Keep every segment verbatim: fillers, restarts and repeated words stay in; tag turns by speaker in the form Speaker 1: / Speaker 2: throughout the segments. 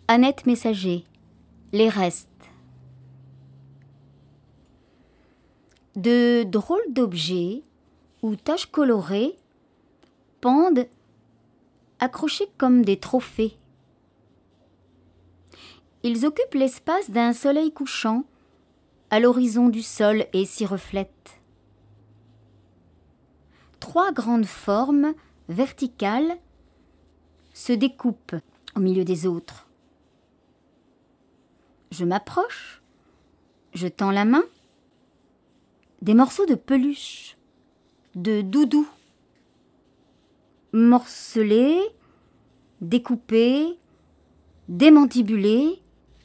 Speaker 1: Annette Messager, les restes. De drôles d'objets ou taches colorées pendent, accrochés comme des trophées. Ils occupent l'espace d'un soleil couchant à l'horizon du sol et s'y reflètent. Trois grandes formes verticales se découpent au milieu des autres. Je m'approche, je tends la main. Des morceaux de peluche, de doudou, morcelés, découpés, démantibulés,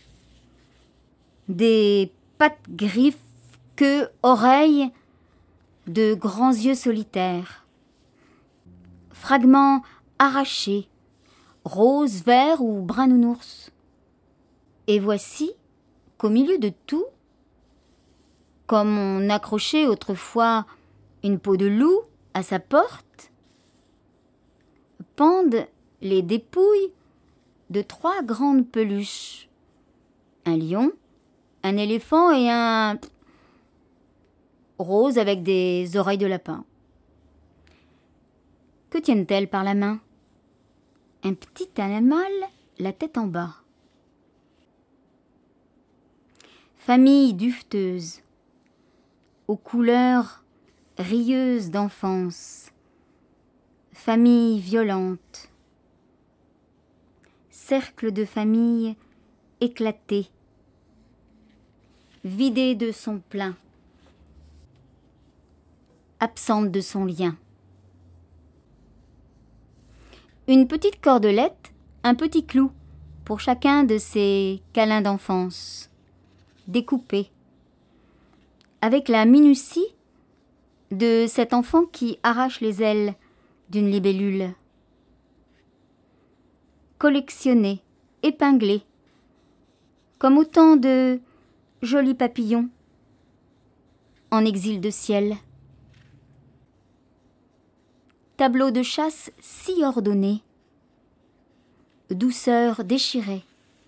Speaker 1: des pattes griffes, queues, oreilles, de grands yeux solitaires. Fragments arrachés, rose, vert ou brun nounours. Et voici qu'au milieu de tout, comme on accrochait autrefois une peau de loup à sa porte, pendent les dépouilles de trois grandes peluches, un lion, un éléphant et un rose avec des oreilles de lapin. Que tiennent-elles par la main? Un petit animal, la tête en bas. Famille duveteuse, aux couleurs rieuses d'enfance, famille violente, cercle de famille éclaté, vidé de son plein, absente de son lien. Une petite cordelette, un petit clou pour chacun de ces câlins d'enfance, découpés, avec la minutie de cet enfant qui arrache les ailes d'une libellule. Collectionnés, épinglés, comme autant de jolis papillons en exil de ciel. Tableau de chasse si ordonné, douceur déchirée.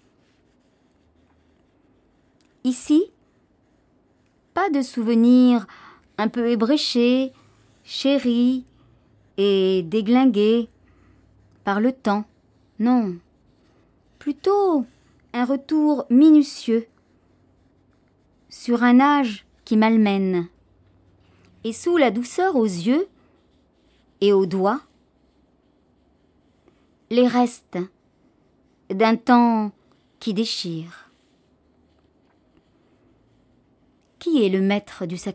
Speaker 1: Ici, pas de souvenirs un peu ébréchés, chéris et déglingués par le temps. Non, plutôt un retour minutieux sur un âge qui malmène. Et sous la douceur aux yeux et aux doigts, les restes d'un temps qui déchire. Qui est le maître du sacrifice ?